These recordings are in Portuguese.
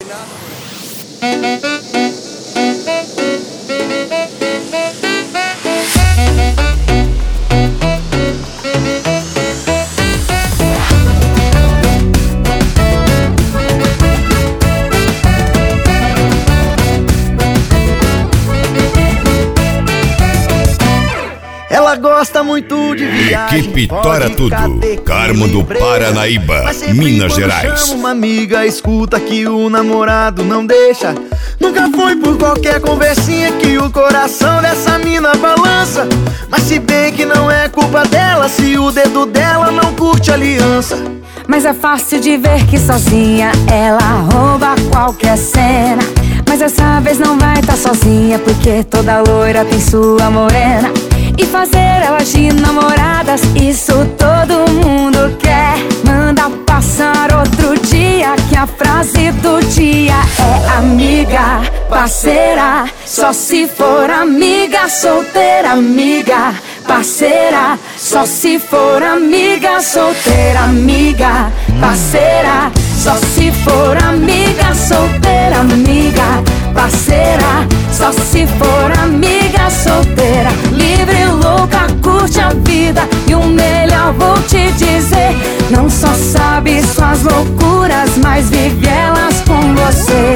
Ela gosta muito de viagem. Equipe Tora Tudo, Carmo do Paranaíba, Minas Gerais. Chama uma amiga, escuta que o namorado não deixa. Nunca foi por qualquer conversinha que o coração dessa mina balança. Mas se bem que não é culpa dela se o dedo dela não curte aliança. Mas é fácil de ver que sozinha ela rouba qualquer cena. Mas dessa vez não vai tá sozinha, porque toda loira tem sua morena. E fazer elas de namoradas, isso todo mundo quer. Manda passar outro dia, que a frase do dia é amiga, parceira. Só se for amiga, solteira, amiga, parceira. Só se for amiga, solteira, amiga, parceira. Só se for amiga, solteira, amiga, parceira. Só se for amiga, solteira, livre, louca, curte a vida. E o melhor vou te dizer, não só sabe suas loucuras, mas vive elas com você.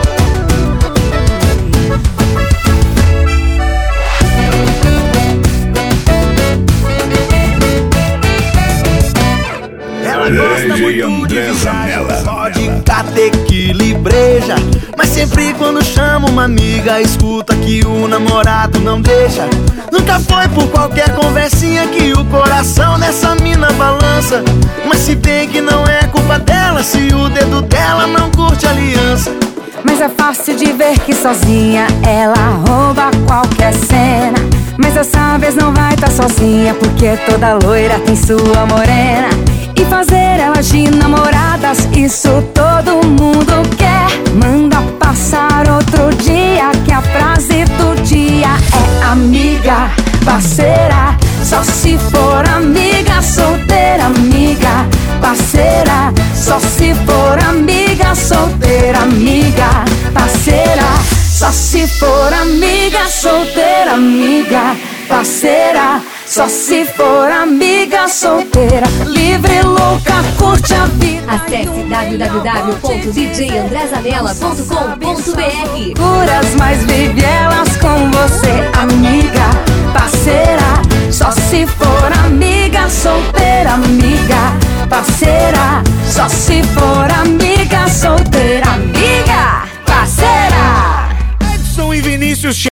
Ela gosta muito de viagem, só de catequila e breja. Mas sempre quando chama uma amiga, escuta que o namorado não deixa. Nunca foi por qualquer conversinha que o coração dessa mina balança. Mas se bem que não é culpa dela se o dedo dela não curte aliança. Mas é fácil de ver que sozinha ela rouba qualquer cena. Mas dessa vez não vai tá sozinha, porque toda loira tem sua morena. E fazer elas de namoradas, isso todo mundo quer. Manda passar outro dia, que a frase do dia é amiga, parceira. Só se for amiga, solteira, amiga, parceira. Só se for amiga, solteira, amiga, parceira. Só se for amiga, solteira, amiga, parceira. Só se for amiga, solteira, livre, louca, curte a vida. Acesse www.djandrezanella.com.br. Curas, mas vive elas com você, amiga, parceira. Só se for amiga, solteira, amiga, parceira. Só se for amiga, solteira, amiga, parceira. Edson e Vinícius